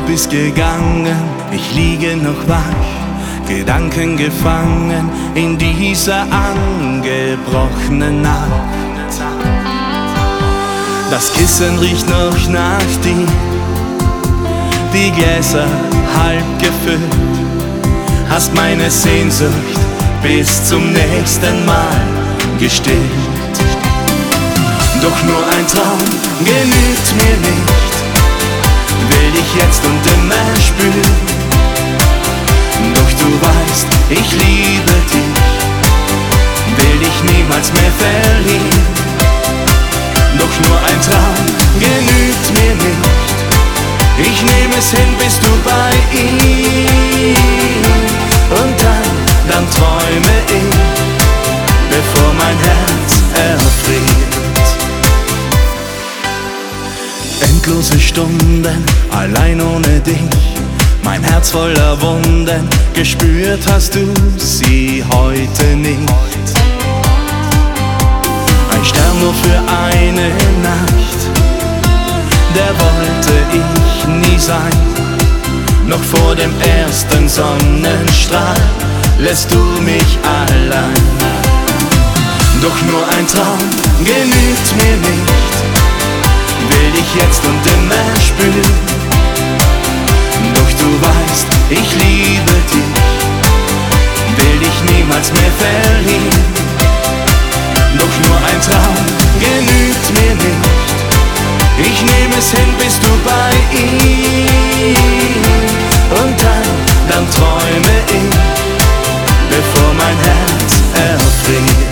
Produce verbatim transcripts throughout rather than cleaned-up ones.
bist gegangen, ich liege noch wach, Gedanken gefangen in dieser angebrochenen Nacht. Das Kissen riecht noch nach dir, die Gläser halb gefüllt, hast meine Sehnsucht bis zum nächsten Mal gestillt. Doch nur ein Traum genügt mir nicht, will dich jetzt und immer spüren. Doch du weißt, ich liebe dich, will dich niemals mehr verlieren. Doch nur ein Traum genügt mir nicht, ich nehme es hin, bist du bei ihm. Und dann, dann träume ich, bevor mein Herz erfriert. Endlose Stunden, allein ohne dich, mein Herz voller Wunden, gespürt hast du sie heute nicht. Ein Stern nur für eine Nacht, der wollte ich nie sein. Noch vor dem ersten Sonnenstrahl lässt du mich allein. Doch nur ein Traum genügt mir nicht, will dich jetzt und immer spüren. Doch du weißt, ich liebe dich, will dich niemals mehr verlieren. Doch nur ein Traum genügt mir nicht, ich nehme es hin, bist du bei ihm. Und dann, dann träume ich, bevor mein Herz erfriert.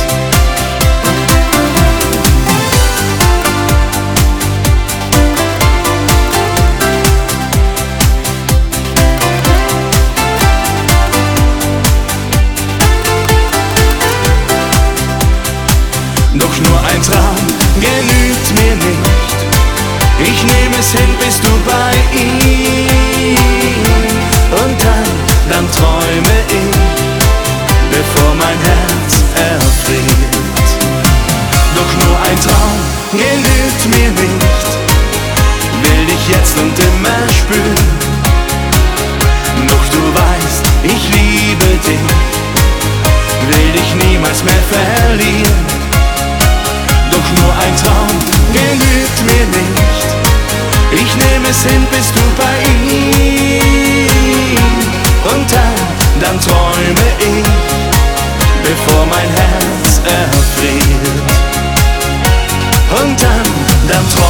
Doch nur ein Traum genügt mir nicht, ich nehme es hin, bist du bei ihm. Und dann, dann träume ich, bevor mein Herz erfriert. Doch nur ein Traum genügt mir nicht, will dich jetzt und immer spüren. Doch du weißt, ich liebe dich, will dich niemals mehr verlieren. Doch nur ein Traum genügt mir nicht, ich nehme es hin, bist du bei ihm. Und dann, dann träume ich, bevor mein Herz erfriert. Und dann, dann träume ich.